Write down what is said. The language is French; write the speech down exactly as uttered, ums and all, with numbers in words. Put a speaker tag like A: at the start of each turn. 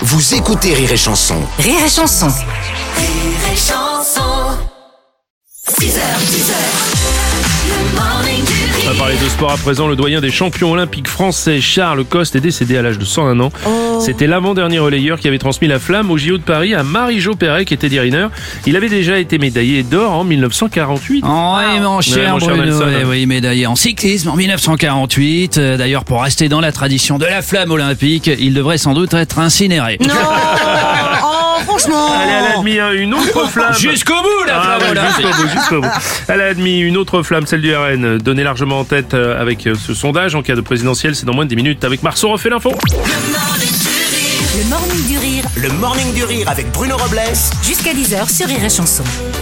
A: vous écoutez Rire et Chanson.
B: Rire et Chanson.
C: Rire et Chanson. six heures, dix heures. Le morning du
D: On va parler de sport à présent. Le doyen des champions olympiques français, Charles Coste, est décédé à l'âge de cent un ans.
B: Oh.
D: C'était l'avant-dernier relayeur qui avait transmis la flamme au J O de Paris à Marie-Jo Perret, qui était designeur. Il avait déjà été médaillé d'or en dix-neuf cent quarante-huit.
E: Oh, oui, mon cher
D: mon cher
E: Bruno,
D: Nelson.
E: eh oui, médaillé en cyclisme en dix-neuf cent quarante-huit. Euh, D'ailleurs, pour rester dans la tradition de la flamme olympique, il devrait sans doute être incinéré.
B: Non. Oh, franchement.
D: Elle a admis hein, une autre flamme.
E: Jusqu'au bout, la
D: Ah,
E: flamme
D: ouais,
E: olympique.
D: jusqu'au bout, jusqu'au bout. Elle a admis une autre flamme, celle du R N, donnée largement en tête euh, avec euh, ce sondage en cas de présidentielle. C'est dans moins de dix minutes. Avec Marceau, refait l'info.
B: Le morning du rire.
A: Le Morning du Rire avec Bruno Robles
B: Jusqu'à dix heures sur Rire et Chanson.